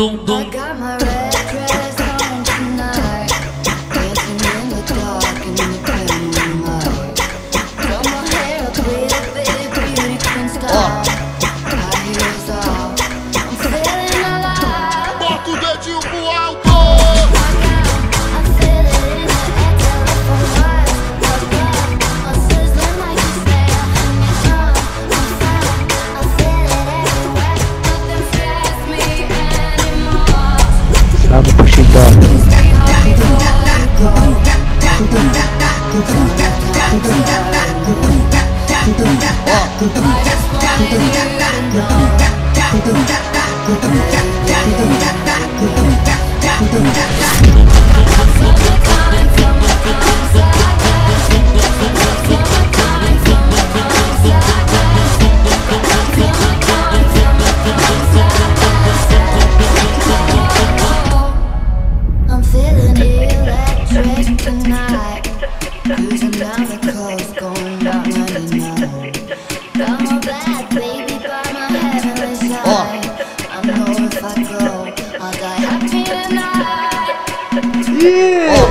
dum dum. got my red dress on tonight, dancing in the dark and in the pale moonlight. Got my hair up with a big beauty queen style, high heels off, I'm feeling alive. Bota o dedinho pro alto. I feel it in the air, telephone wires, I'm sizzling like you say, I'm fine, I feel it everywhere, nothing scares me anymore. Salve pro Chidó. I'm feeling electric tonight, cruising down the coast, going about 99. Got my bad baby by my heavenly side. I know if I go, I'll die happy tonight. Yeah.